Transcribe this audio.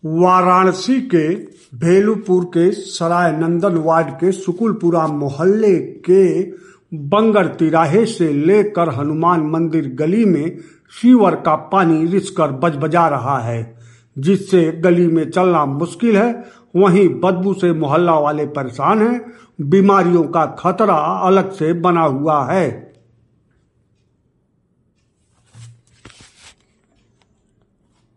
वाराणसी के भेलूपुर के सराय नंदन वार्ड के सुकुलपुरा मोहल्ले के बंगर तिराहे से लेकर हनुमान मंदिर गली में सीवर का पानी रिसकर बजबजा रहा है, जिससे गली में चलना मुश्किल है। वहीं बदबू से मोहल्ला वाले परेशान हैं। बीमारियों का खतरा अलग से बना हुआ है।